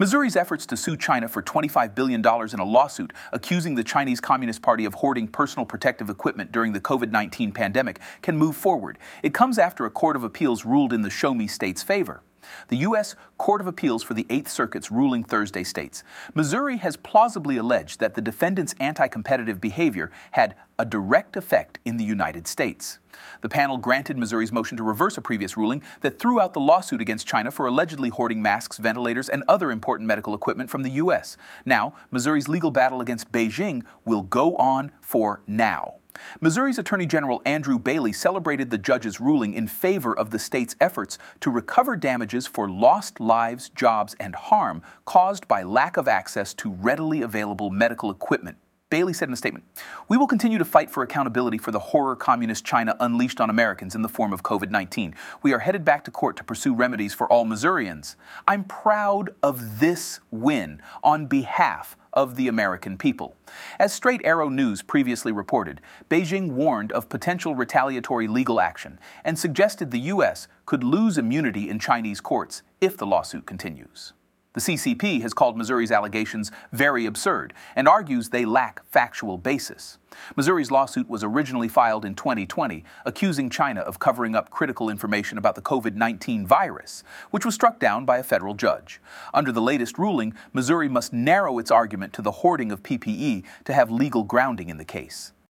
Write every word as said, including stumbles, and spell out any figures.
Missouri's efforts to sue China for twenty-five billion dollars in a lawsuit accusing the Chinese Communist Party of hoarding personal protective equipment during the COVID nineteen pandemic can move forward. It comes after a court of appeals ruled in the Show Me state's favor. The U S Court of Appeals for the Eighth Circuit's ruling Thursday states, Missouri has plausibly alleged that the defendant's anti-competitive behavior had a direct effect in the United States. The panel granted Missouri's motion to reverse a previous ruling that threw out the lawsuit against China for allegedly hoarding masks, ventilators, and other important medical equipment from the U S. Now, Missouri's legal battle against Beijing will go on for now. Missouri's Attorney General Andrew Bailey celebrated the judge's ruling in favor of the state's efforts to recover damages for lost lives, jobs, and harm caused by lack of access to readily available medical equipment. Bailey said in a statement, "We will continue to fight for accountability for the horror communist China unleashed on Americans in the form of COVID nineteen. We are headed back to court to pursue remedies for all Missourians. I'm proud of this win on behalf of the American people." As Straight Arrow News previously reported, Beijing warned of potential retaliatory legal action and suggested the U S could lose immunity in Chinese courts if the lawsuit continues. The C C P has called Missouri's allegations very absurd and argues they lack factual basis. Missouri's lawsuit was originally filed in twenty twenty, accusing China of covering up critical information about the COVID nineteen virus, which was struck down by a federal judge. Under the latest ruling, Missouri must narrow its argument to the hoarding of P P E to have legal grounding in the case.